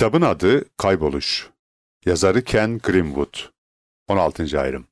Kitabın adı Kayboluş. Yazarı Ken Greenwood. 16. ayrım.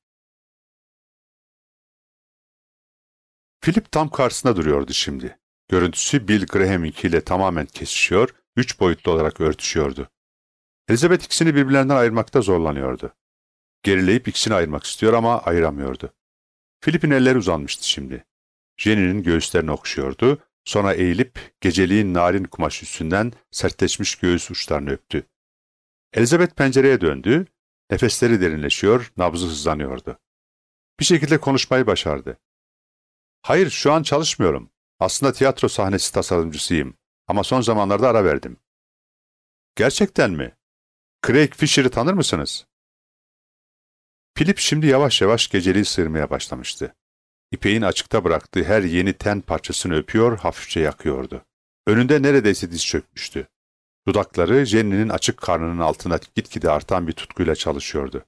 Philip tam karşısında duruyordu şimdi. Görüntüsü Bill Graham'inkiyle tamamen kesişiyor, 3 boyutlu olarak örtüşüyordu. Elizabeth ikisini birbirlerinden ayırmakta zorlanıyordu. Gerileyip ikisini ayırmak istiyor ama ayıramıyordu. Philip'in elleri uzanmıştı şimdi. Jenny'nin göğüslerini okşuyordu, sonra eğilip geceliğin narin kumaş üstünden sertleşmiş göğüs uçlarını öptü. Elizabeth pencereye döndü, nefesleri derinleşiyor, nabzı hızlanıyordu. Bir şekilde konuşmayı başardı. "Hayır, şu an çalışmıyorum. Aslında tiyatro sahnesi tasarımcısıyım ama son zamanlarda ara verdim." "Gerçekten mi? Craig Fisher'ı tanır mısınız?" Philip şimdi yavaş yavaş geceliği sıyırmaya başlamıştı. İpeğin açıkta bıraktığı her yeni ten parçasını öpüyor, hafifçe yakıyordu. Önünde neredeyse diz çökmüştü. Dudakları Jenny'nin açık karnının altına gitgide artan bir tutkuyla çalışıyordu.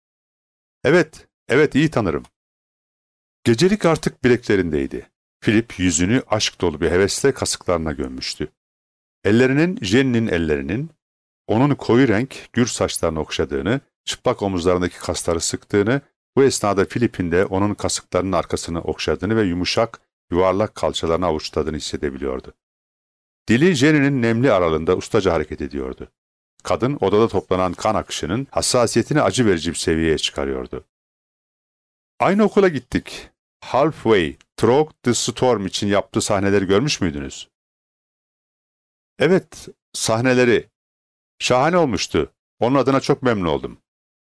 Evet, iyi tanırım." Gecelik artık bileklerindeydi. Philip yüzünü aşk dolu bir hevesle kasıklarına gömmüştü. Jenny'nin ellerinin, onun koyu renk, gür saçlarını okşadığını, çıplak omuzlarındaki kasları sıktığını, bu esnada Philip'in de onun kasıklarının arkasını okşadığını ve yumuşak, yuvarlak kalçalarını avuçladığını hissedebiliyordu. Dili Jenny'nin nemli aralığında ustaca hareket ediyordu. Kadın odada toplanan kan akışının hassasiyetini acı verici bir seviyeye çıkarıyordu. "Aynı okula gittik. Halfway, Through the Storm için yaptığı sahneleri görmüş müydünüz?" "Evet, sahneleri. Şahane olmuştu. Onun adına çok memnun oldum."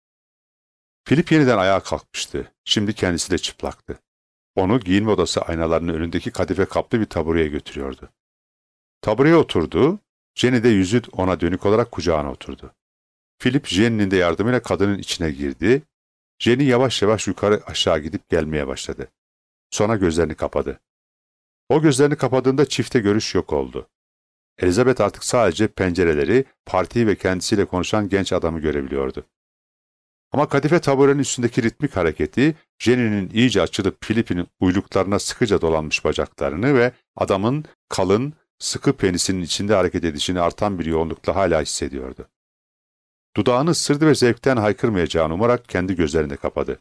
Philip yeniden ayağa kalkmıştı. Şimdi kendisi de çıplaktı. Onu giyinme odası aynalarının önündeki kadife kaplı bir tabureye götürüyordu. Tabureye oturdu, Jenny de yüzü ona dönük olarak kucağına oturdu. Philip, Jenny'nin de yardımıyla kadının içine girdi. Jenny yavaş yavaş yukarı aşağı gidip gelmeye başladı. Sonra gözlerini kapadı. O gözlerini kapadığında çifte görüş yok oldu. Elizabeth artık sadece pencereleri, partiyi ve kendisiyle konuşan genç adamı görebiliyordu. Ama kadife taburenin üstündeki ritmik hareketi, Jenny'nin iyice açılıp Philip'in uyluklarına sıkıca dolanmış bacaklarını ve adamın kalın, sıkı penisinin içinde hareket edişini artan bir yoğunlukla hala hissediyordu. Dudağını ısırdı ve zevkten haykırmayacağını umarak kendi gözlerini kapadı.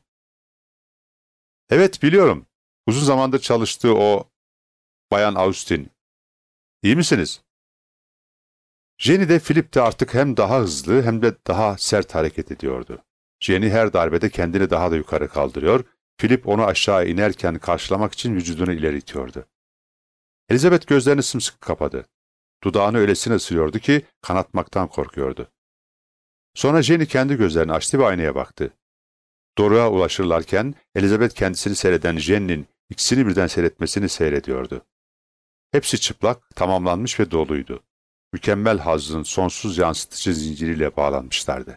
"Evet, biliyorum. Uzun zamandır çalıştığı o Bayan Austin. İyi misiniz?" Jenny de Philip de artık hem daha hızlı hem de daha sert hareket ediyordu. Jenny her darbede kendini daha da yukarı kaldırıyor, Philip onu aşağı inerken karşılamak için vücudunu ileri itiyordu. Elizabeth gözlerini sımsıkı kapadı. Dudağını öylesine ısırıyordu ki kanatmaktan korkuyordu. Sonra Jenny kendi gözlerini açtı ve aynaya baktı. Doruğa ulaşırlarken Elizabeth kendisini seyreden Jenny'nin ikisini birden seyretmesini seyrediyordu. Hepsi çıplak, tamamlanmış ve doluydu. Mükemmel hazzın sonsuz yansıtıcı zinciriyle bağlanmışlardı.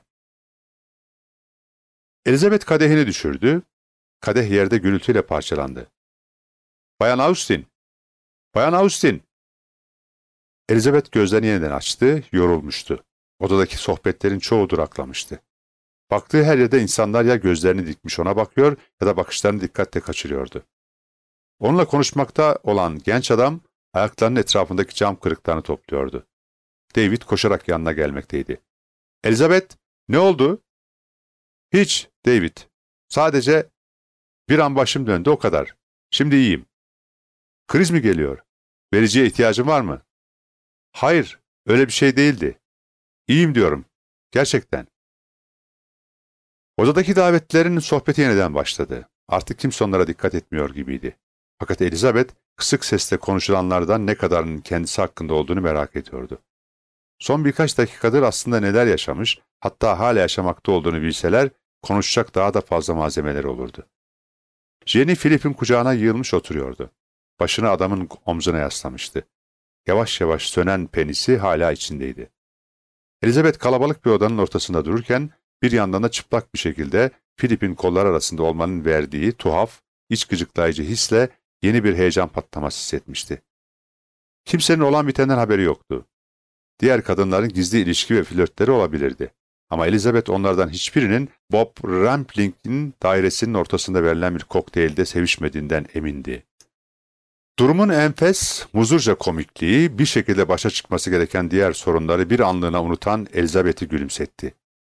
Elizabeth kadehini düşürdü. Kadeh yerde gürültüyle parçalandı. "Bayan Austin! Bayan Austin!" Elizabeth gözlerini yeniden açtı, yorulmuştu. Odadaki sohbetlerin çoğu duraklamıştı. Baktığı her yerde insanlar ya gözlerini dikmiş ona bakıyor ya da bakışlarını dikkatle kaçırıyordu. Onunla konuşmakta olan genç adam ayaklarının etrafındaki cam kırıklarını topluyordu. David koşarak yanına gelmekteydi. "Elizabeth, ne oldu?" "Hiç, David. Sadece bir an başım döndü, o kadar. Şimdi iyiyim." "Kriz mi geliyor? Vericiye ihtiyacın var mı?" "Hayır, öyle bir şey değildi. İyiyim diyorum. Gerçekten." Odadaki davetlilerin sohbeti yeniden başladı. Artık kimse onlara dikkat etmiyor gibiydi. Fakat Elizabeth kısık sesle konuşulanlardan ne kadarının kendisi hakkında olduğunu merak ediyordu. Son birkaç dakikadır aslında neler yaşamış, hatta hala yaşamakta olduğunu bilseler, konuşacak daha da fazla malzemeleri olurdu. Jenny Philip'in kucağına yığılmış oturuyordu. Başını adamın omzuna yaslamıştı. Yavaş yavaş sönen penisi hala içindeydi. Elizabeth kalabalık bir odanın ortasında dururken, bir yandan da çıplak bir şekilde Philip'in kollar arasında olmanın verdiği tuhaf, iç gıcıklayıcı hisle yeni bir heyecan patlaması hissetmişti. Kimsenin olan bitenden haberi yoktu. Diğer kadınların gizli ilişki ve flörtleri olabilirdi. Ama Elizabeth onlardan hiçbirinin Bob Rampling'in dairesinin ortasında verilen bir kokteylde sevişmediğinden emindi. Durumun enfes, muzurca komikliği bir şekilde başa çıkması gereken diğer sorunları bir anlığına unutan Elizabeth'i gülümsetti.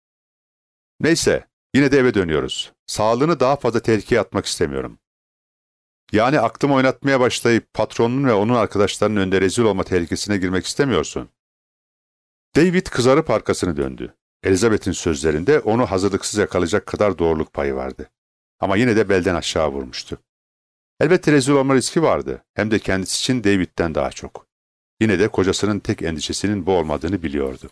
Neyse, yine de eve dönüyoruz. Sağlığını daha fazla tehlikeye atmak istemiyorum. Yani aklımı oynatmaya başlayıp patronun ve onun arkadaşlarının önünde rezil olma tehlikesine girmek istemiyorsun. David kızarıp arkasını döndü. Elizabeth'in sözlerinde onu hazırlıksız yakalayacak kadar doğruluk payı vardı. Ama yine de belden aşağı vurmuştu. Elbette rezil olma riski vardı. Hem de kendisi için David'den daha çok. Yine de kocasının tek endişesinin bu olmadığını biliyordu.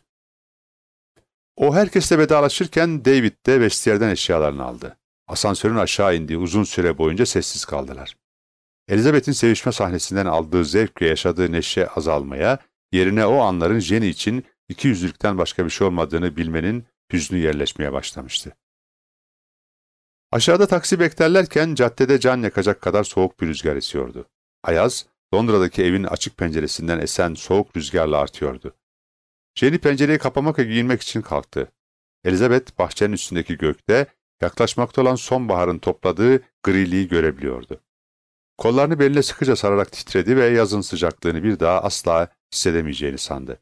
O herkesle vedalaşırken David de vestiyerden eşyalarını aldı. Asansörün aşağı indiği uzun süre boyunca sessiz kaldılar. Elizabeth'in sevişme sahnesinden aldığı zevk ve yaşadığı neşe azalmaya, yerine o anların Jenny için ikiyüzlülükten başka bir şey olmadığını bilmenin hüznü yerleşmeye başlamıştı. Aşağıda taksi beklerlerken caddede can yakacak kadar soğuk bir rüzgar esiyordu. Ayaz, Londra'daki evin açık penceresinden esen soğuk rüzgarla artıyordu. Jenny pencereyi kapamak ve giyinmek için kalktı. Elizabeth bahçenin üstündeki gökte yaklaşmakta olan sonbaharın topladığı griliği görebiliyordu. Kollarını beline sıkıca sararak titredi ve yazın sıcaklığını bir daha asla hissedemeyeceğini sandı.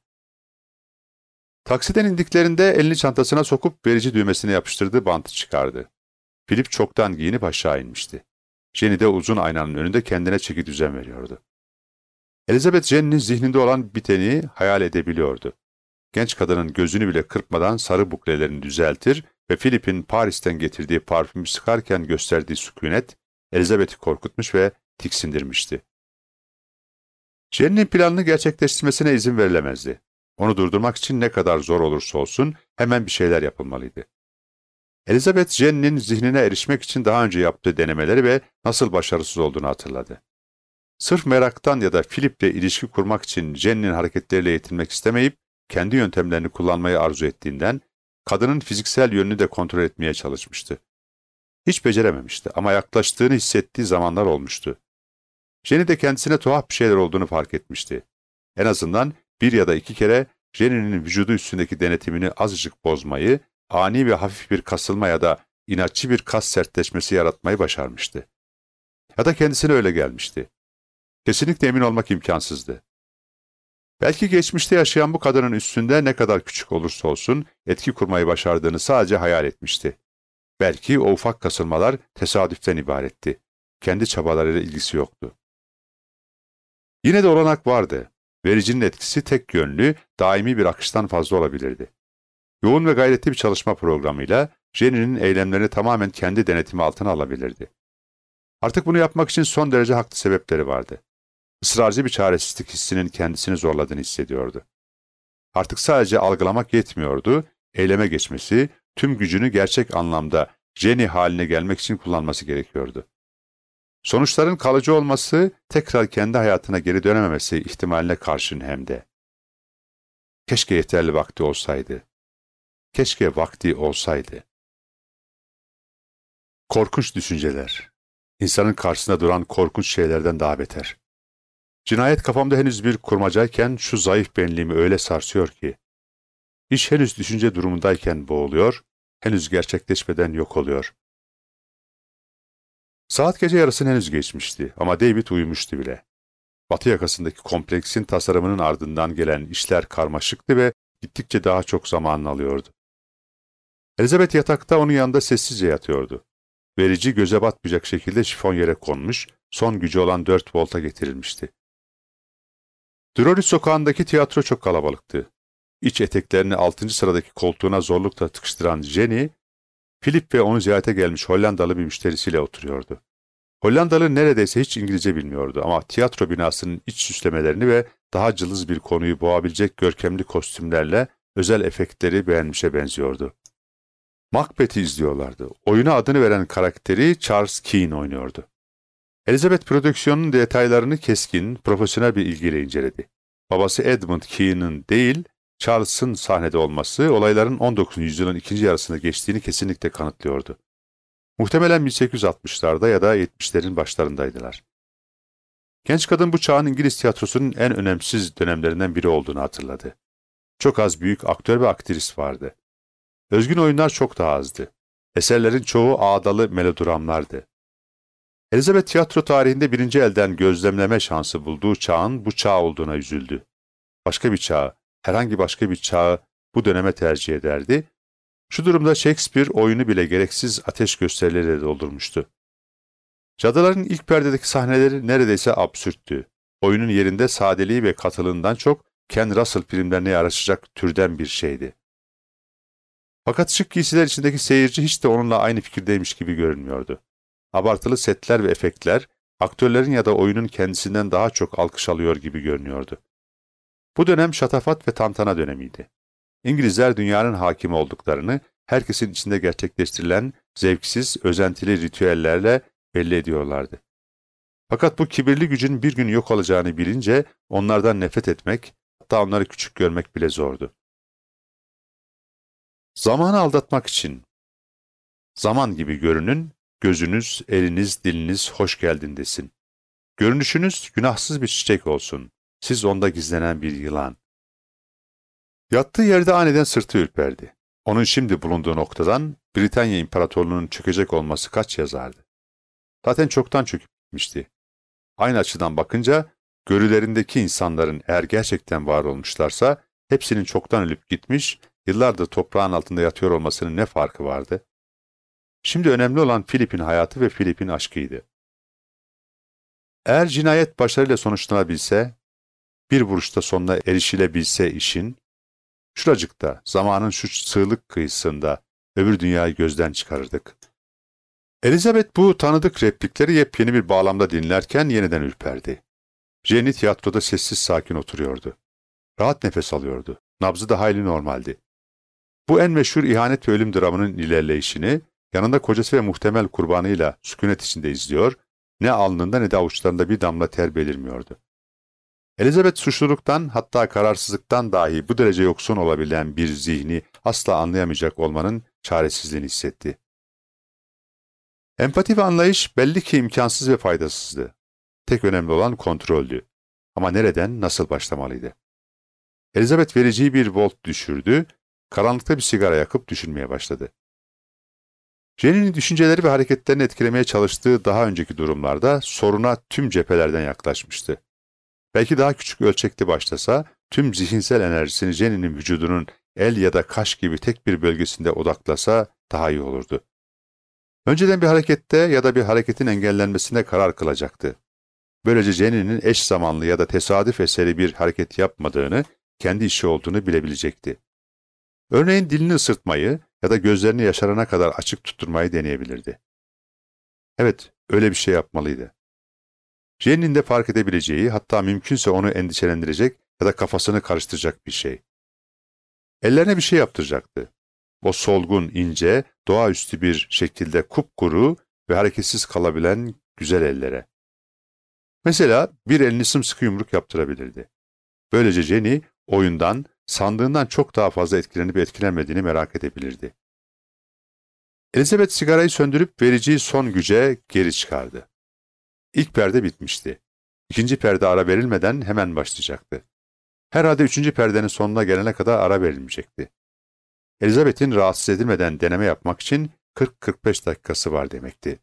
Taksiden indiklerinde elini çantasına sokup verici düğmesine yapıştırdığı bantı çıkardı. Philip çoktan giyinip aşağı inmişti. Jenny de uzun aynanın önünde kendine çeki düzen veriyordu. Elizabeth Jenny'nin zihninde olan biteni hayal edebiliyordu. Genç kadının gözünü bile kırpmadan sarı buklelerini düzeltir ve Philip'in Paris'ten getirdiği parfümü sıkarken gösterdiği sükunet, Elizabeth'i korkutmuş ve tiksindirmişti. Jenny'nin planını gerçekleştirmesine izin verilemezdi. Onu durdurmak için ne kadar zor olursa olsun hemen bir şeyler yapılmalıydı. Elizabeth, Jenny'nin zihnine erişmek için daha önce yaptığı denemeleri ve nasıl başarısız olduğunu hatırladı. Sırf meraktan ya da Philip'le ilişki kurmak için Jenny'nin hareketleriyle yetinmek istemeyip, kendi yöntemlerini kullanmayı arzu ettiğinden, kadının fiziksel yönünü de kontrol etmeye çalışmıştı. Hiç becerememişti ama yaklaştığını hissettiği zamanlar olmuştu. Jenny de kendisine tuhaf bir şeyler olduğunu fark etmişti. En azından bir ya da iki kere Jenny'nin vücudu üstündeki denetimini azıcık bozmayı, ani ve hafif bir kasılma ya da inatçı bir kas sertleşmesi yaratmayı başarmıştı. Ya da kendisine öyle gelmişti. Kesinlikle emin olmak imkansızdı. Belki geçmişte yaşayan bu kadının üstünde ne kadar küçük olursa olsun etki kurmayı başardığını sadece hayal etmişti. Belki o ufak kasılmalar tesadüften ibaretti. Kendi çabalarıyla ilgisi yoktu. Yine de olanak vardı. Vericinin etkisi tek yönlü, daimi bir akıştan fazla olabilirdi. Yoğun ve gayretli bir çalışma programıyla Jenny'nin eylemlerini tamamen kendi denetimi altına alabilirdi. Artık bunu yapmak için son derece haklı sebepleri vardı. Israrcı bir çaresizlik hissinin kendisini zorladığını hissediyordu. Artık sadece algılamak yetmiyordu, eyleme geçmesi, tüm gücünü gerçek anlamda Jenny haline gelmek için kullanması gerekiyordu. Sonuçların kalıcı olması, tekrar kendi hayatına geri dönememesi ihtimaline karşın hem de. Keşke yeterli vakti olsaydı. Keşke vakti olsaydı. Korkunç düşünceler. İnsanın karşısında duran korkunç şeylerden daha beter. Cinayet kafamda henüz bir kurmacayken şu zayıf benliğimi öyle sarsıyor ki, iş henüz düşünce durumundayken boğuluyor, henüz gerçekleşmeden yok oluyor. Saat gece yarısını henüz geçmişti ama David uyumuştu bile. Batı yakasındaki kompleksin tasarımının ardından gelen işler karmaşıktı ve gittikçe daha çok zamanını alıyordu. Elizabeth yatakta onun yanında sessizce yatıyordu. Verici göze batmayacak şekilde şifonyere konmuş, son gücü olan 4 volta getirilmişti. Drury sokağındaki tiyatro çok kalabalıktı. İç eteklerini 6. sıradaki koltuğuna zorlukla tıkıştıran Jenny, Philip ve onu ziyarete gelmiş Hollandalı bir müşterisiyle oturuyordu. Hollandalı neredeyse hiç İngilizce bilmiyordu ama tiyatro binasının iç süslemelerini ve daha cılız bir konuyu boğabilecek görkemli kostümlerle özel efektleri beğenmişe benziyordu. Macbeth'i izliyorlardı. Oyuna adını veren karakteri Charles Keane oynuyordu. Elizabeth prodüksiyonun detaylarını keskin, profesyonel bir ilgiyle inceledi. Babası Edmund Keane'ın değil, Charles'ın sahnede olması olayların 19. yüzyılın ikinci yarısında geçtiğini kesinlikle kanıtlıyordu. Muhtemelen 1860'larda ya da 70'lerin başlarındaydılar. Genç kadın bu çağın İngiliz tiyatrosunun en önemsiz dönemlerinden biri olduğunu hatırladı. Çok az büyük aktör ve aktris vardı. Özgün oyunlar çok daha azdı. Eserlerin çoğu ağdalı melodramlardı. Elizabeth tiyatro tarihinde birinci elden gözlemleme şansı bulduğu çağın bu çağ olduğuna üzüldü. Başka bir çağı, herhangi başka bir çağı bu döneme tercih ederdi. Şu durumda Shakespeare oyunu bile gereksiz ateş gösterileriyle doldurmuştu. Cadıların ilk perdedeki sahneleri neredeyse absürttü. Oyunun yerinde sadeliği ve katılığından çok Ken Russell filmlerine yaraşacak türden bir şeydi. Fakat şık giysiler içindeki seyirci hiç de onunla aynı fikirdeymiş gibi görünmüyordu. Abartılı setler ve efektler, aktörlerin ya da oyunun kendisinden daha çok alkış alıyor gibi görünüyordu. Bu dönem şatafat ve tantana dönemiydi. İngilizler dünyanın hakimi olduklarını, herkesin içinde gerçekleştirilen zevksiz, özentili ritüellerle belli ediyorlardı. Fakat bu kibirli gücün bir gün yok olacağını bilince onlardan nefret etmek, hatta onları küçük görmek bile zordu. Zamanı aldatmak için. Zaman gibi görünün, gözünüz, eliniz, diliniz hoş geldin desin. Görünüşünüz günahsız bir çiçek olsun, siz onda gizlenen bir yılan. Yattığı yerde aniden sırtı ürperdi. Onun şimdi bulunduğu noktadan Britanya İmparatorluğu'nun çökecek olması kaç yazardı. Zaten çoktan çöküp gitmişti. Aynı açıdan bakınca, görülerindeki insanların eğer gerçekten var olmuşlarsa, hepsinin çoktan ölüp gitmiş, yıllardır toprağın altında yatıyor olmasının ne farkı vardı? Şimdi önemli olan Philip'in hayatı ve Philip'in aşkıydı. Eğer cinayet başarıyla sonuçlanabilse, bir vuruşta sonuna erişilebilse işin, şuracıkta, zamanın şu sığlık kıyısında öbür dünyayı gözden çıkarırdık. Elizabeth bu tanıdık replikleri yepyeni bir bağlamda dinlerken yeniden ürperdi. Jenny tiyatroda sessiz sakin oturuyordu. Rahat nefes alıyordu. Nabzı da hayli normaldi. Bu en meşhur ihanet ve ölüm dramının ilerleyişini, yanında kocası ve muhtemel kurbanıyla sükunet içinde izliyor, ne alnında ne de avuçlarında bir damla ter belirmiyordu. Elizabeth suçluluktan, hatta kararsızlıktan dahi bu derece yoksun olabilen bir zihni asla anlayamayacak olmanın çaresizliğini hissetti. Empati ve anlayış belli ki imkansız ve faydasızdı. Tek önemli olan kontroldü. Ama nereden, nasıl başlamalıydı? Elizabeth vericiyi bir volt düşürdü, karanlıkta bir sigara yakıp düşünmeye başladı. Jenny'nin düşünceleri ve hareketlerini etkilemeye çalıştığı daha önceki durumlarda soruna tüm cephelerden yaklaşmıştı. Belki daha küçük ölçekte başlasa, tüm zihinsel enerjisini Jenny'nin vücudunun el ya da kaş gibi tek bir bölgesinde odaklasa daha iyi olurdu. Önceden bir harekette ya da bir hareketin engellenmesine karar kılacaktı. Böylece Jenny'nin eş zamanlı ya da tesadüf eseri bir hareket yapmadığını, kendi işi olduğunu bilebilecekti. Örneğin dilini ısırtmayı ya da gözlerini yaşarana kadar açık tutturmayı deneyebilirdi. Evet, öyle bir şey yapmalıydı. Jenny'nin de fark edebileceği, hatta mümkünse onu endişelendirecek ya da kafasını karıştıracak bir şey. Ellerine bir şey yaptıracaktı. O solgun, ince, doğaüstü bir şekilde kupkuru ve hareketsiz kalabilen güzel ellere. Mesela bir elini sımsıkı yumruk yaptırabilirdi. Böylece Jenny, oyundan, sandığından çok daha fazla etkilenip etkilenmediğini merak edebilirdi. Elizabeth sigarayı söndürüp vericiyi son güce geri çıkardı. İlk perde bitmişti. İkinci perde ara verilmeden hemen başlayacaktı. Herhalde üçüncü perdenin sonuna gelene kadar ara verilmeyecekti. Elizabeth'in rahatsız edilmeden deneme yapmak için 40-45 dakikası var demekti.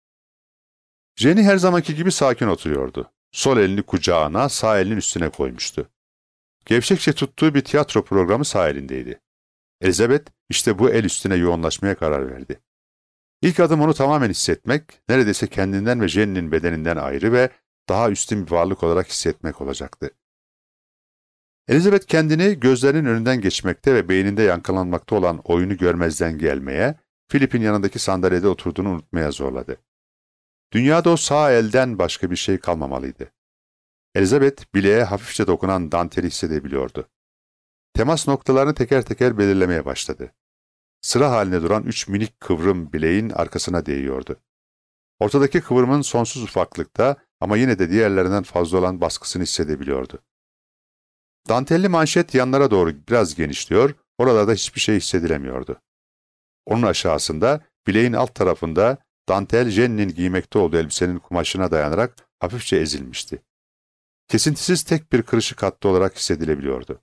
Jenny her zamanki gibi sakin oturuyordu. Sol elini kucağına, sağ elinin üstüne koymuştu. Gevşekçe tuttuğu bir tiyatro programı sağ elindeydi. Elizabeth işte bu el üstüne yoğunlaşmaya karar verdi. İlk adım onu tamamen hissetmek, neredeyse kendinden ve Jenny'nin bedeninden ayrı ve daha üstün bir varlık olarak hissetmek olacaktı. Elizabeth kendini gözlerinin önünden geçmekte ve beyninde yankılanmakta olan oyunu görmezden gelmeye, Philip'in yanındaki sandalyede oturduğunu unutmaya zorladı. Dünyada o sağ elden başka bir şey kalmamalıydı. Elizabeth bileğe hafifçe dokunan danteli hissedebiliyordu. Temas noktalarını teker teker belirlemeye başladı. Sıra halinde duran 3 minik kıvrım bileğin arkasına değiyordu. Ortadaki kıvrımın sonsuz ufaklıkta ama yine de diğerlerinden fazla olan baskısını hissedebiliyordu. Dantelli manşet yanlara doğru biraz genişliyor, oralarda hiçbir şey hissedilemiyordu. Onun aşağısında, bileğin alt tarafında dantel Jenny'nin giymekte olduğu elbisenin kumaşına dayanarak hafifçe ezilmişti. Kesintisiz tek bir kırışık hattı olarak hissedilebiliyordu.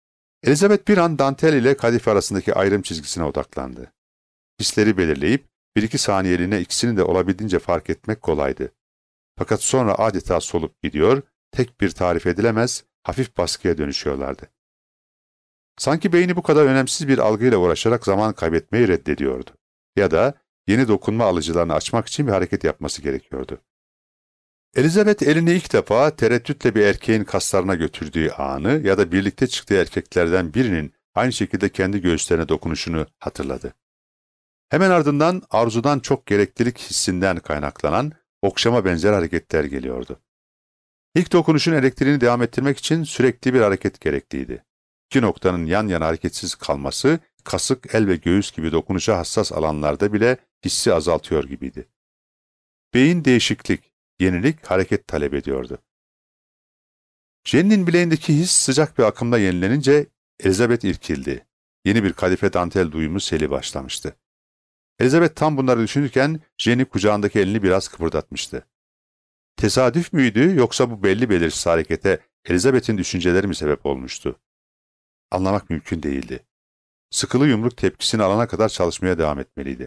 Elizabeth bir an dantel ile kadife arasındaki ayrım çizgisine odaklandı. Hisleri belirleyip bir iki saniyeliğine ikisini de olabildiğince fark etmek kolaydı. Fakat sonra adeta solup gidiyor, tek bir tarif edilemez, hafif baskıya dönüşüyorlardı. Sanki beyni bu kadar önemsiz bir algıyla uğraşarak zaman kaybetmeyi reddediyordu. Ya da yeni dokunma alıcılarını açmak için bir hareket yapması gerekiyordu. Elizabeth elini ilk defa tereddütle bir erkeğin kaslarına götürdüğü anı ya da birlikte çıktığı erkeklerden birinin aynı şekilde kendi göğüslerine dokunuşunu hatırladı. Hemen ardından arzudan çok gereklilik hissinden kaynaklanan okşama benzer hareketler geliyordu. İlk dokunuşun elektriğini devam ettirmek için sürekli bir hareket gerekliydi. İki noktanın yan yana hareketsiz kalması, kasık, el ve göğüs gibi dokunuşa hassas alanlarda bile hissi azaltıyor gibiydi. Beyin değişiklik, yenilik, hareket talep ediyordu. Jenny'nin bileğindeki his sıcak bir akımla yenilenince Elizabeth irkildi. Yeni bir kadife dantel duyumu seli başlamıştı. Elizabeth tam bunları düşünürken Jenny kucağındaki elini biraz kıpırdatmıştı. Tesadüf müydü yoksa bu belli belirsiz harekete Elizabeth'in düşünceleri mi sebep olmuştu? Anlamak mümkün değildi. Sıkılı yumruk tepkisini alana kadar çalışmaya devam etmeliydi.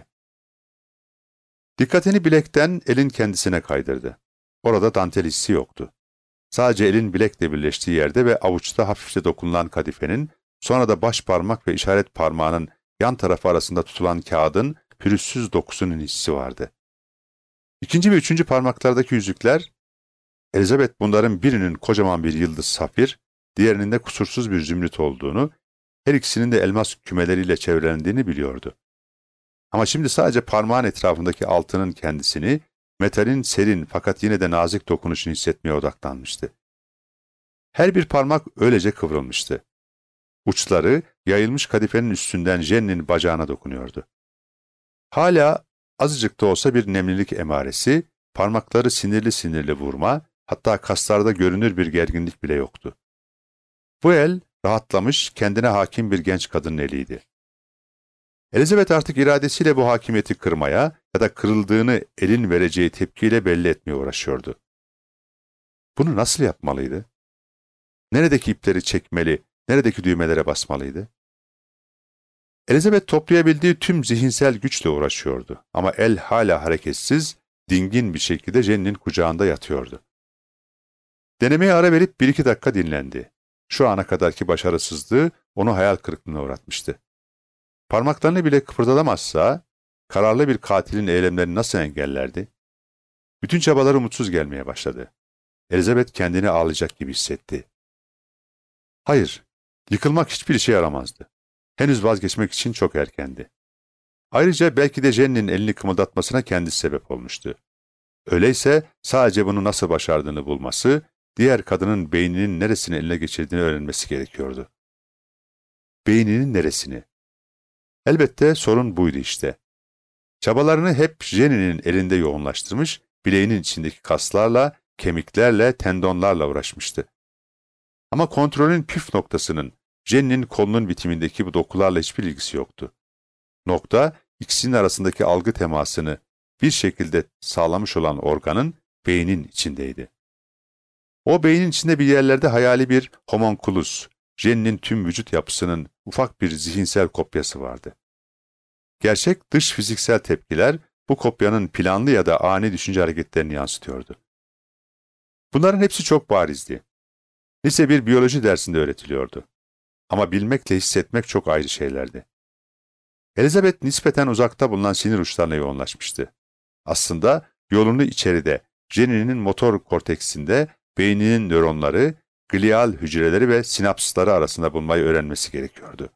Dikkatini bilekten elin kendisine kaydırdı. Orada dantel hissi yoktu. Sadece elin bilekle birleştiği yerde ve avuçta hafifçe dokunulan kadifenin, sonra da baş parmak ve işaret parmağının yan tarafı arasında tutulan kağıdın pürüzsüz dokusunun hissi vardı. İkinci ve üçüncü parmaklardaki yüzükler, Elizabeth bunların birinin kocaman bir yıldız safir, diğerinin de kusursuz bir zümrüt olduğunu, her ikisinin de elmas kümeleriyle çevrelendiğini biliyordu. Ama şimdi sadece parmağın etrafındaki altının kendisini, metalin serin fakat yine de nazik dokunuşunu hissetmeye odaklanmıştı. Her bir parmak öylece kıvrılmıştı. Uçları yayılmış kadifenin üstünden Jenny'nin bacağına dokunuyordu. Hala azıcık da olsa bir nemlilik emaresi, parmakları sinirli sinirli vurma, hatta kaslarda görünür bir gerginlik bile yoktu. Bu el rahatlamış, kendine hakim bir genç kadının eliydi. Elizabeth artık iradesiyle bu hakimiyeti kırmaya ya da kırıldığını elin vereceği tepkiyle belli etmeye uğraşıyordu. Bunu nasıl yapmalıydı? Neredeki ipleri çekmeli, neredeki düğmelere basmalıydı? Elizabeth toplayabildiği tüm zihinsel güçle uğraşıyordu ama el hala hareketsiz, dingin bir şekilde Jenny'nin kucağında yatıyordu. Denemeye ara verip 1-2 dakika dinlendi. Şu ana kadarki başarısızlığı onu hayal kırıklığına uğratmıştı. Parmaklarını bile kıpırdatamazsa, kararlı bir katilin eylemlerini nasıl engellerdi? Bütün çabaları umutsuz gelmeye başladı. Elizabeth kendini ağlayacak gibi hissetti. Hayır, yıkılmak hiçbir işe yaramazdı. Henüz vazgeçmek için çok erkendi. Ayrıca belki de Jenny'nin elini kımıldatmasına kendisi sebep olmuştu. Öyleyse sadece bunu nasıl başardığını bulması, diğer kadının beyninin neresini eline geçirdiğini öğrenmesi gerekiyordu. Beyninin neresini? Elbette sorun buydu işte. Çabalarını hep Jenny'nin elinde yoğunlaştırmış, bileğinin içindeki kaslarla, kemiklerle, tendonlarla uğraşmıştı. Ama kontrolün püf noktasının Jenny'nin kolunun bitimindeki bu dokularla hiçbir ilgisi yoktu. Nokta, ikisinin arasındaki algı temasını bir şekilde sağlamış olan organın beynin içindeydi. O beynin içinde bir yerlerde hayali bir homunculus, Jenny'nin tüm vücut yapısının ufak bir zihinsel kopyası vardı. Gerçek dış fiziksel tepkiler bu kopyanın planlı ya da ani düşünce hareketlerini yansıtıyordu. Bunların hepsi çok barizdi. Lise bir biyoloji dersinde öğretiliyordu. Ama bilmekle hissetmek çok ayrı şeylerdi. Elizabeth nispeten uzakta bulunan sinir uçlarına yoğunlaşmıştı. Aslında yolunu içeride, Jenny'nin motor korteksinde, beyninin nöronları, glial hücreleri ve sinapsları arasında bulmayı öğrenmesi gerekiyordu.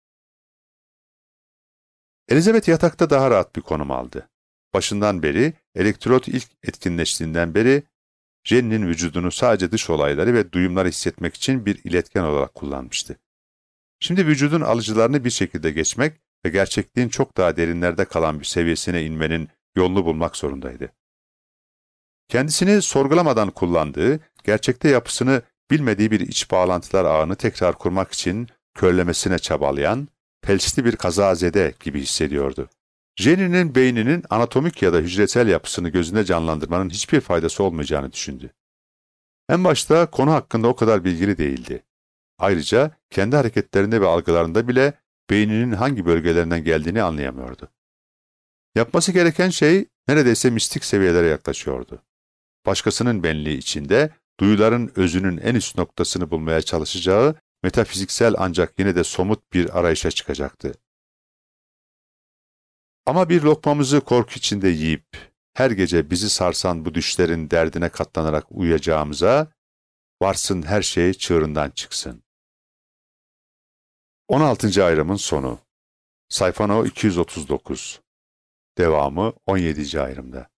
Elizabeth yatakta daha rahat bir konum aldı. Başından beri, elektrot ilk etkinleştiğinden beri, Jenny'nin vücudunu sadece dış olayları ve duyumları hissetmek için bir iletken olarak kullanmıştı. Şimdi vücudun alıcılarını bir şekilde geçmek ve gerçekliğin çok daha derinlerde kalan bir seviyesine inmenin yolunu bulmak zorundaydı. Kendisini sorgulamadan kullandığı, gerçekte yapısını bilmediği bir iç bağlantılar ağını tekrar kurmak için körlemesine çabalayan, felçli bir kazazede gibi hissediyordu. Jenny'nin beyninin anatomik ya da hücresel yapısını gözünde canlandırmanın hiçbir faydası olmayacağını düşündü. En başta konu hakkında o kadar bilgili değildi. Ayrıca kendi hareketlerinde ve algılarında bile beyninin hangi bölgelerinden geldiğini anlayamıyordu. Yapması gereken şey neredeyse mistik seviyelere yaklaşıyordu. Başkasının benliği içinde duyuların özünün en üst noktasını bulmaya çalışacağı metafiziksel ancak yine de somut bir arayışa çıkacaktı. Ama bir lokmamızı korku içinde yiyip her gece bizi sarsan bu düşlerin derdine katlanarak uyuyacağımıza varsın her şey çığırından çıksın. 16. ayrımın sonu. Sayfa No 239. Devamı 17. ayrımda.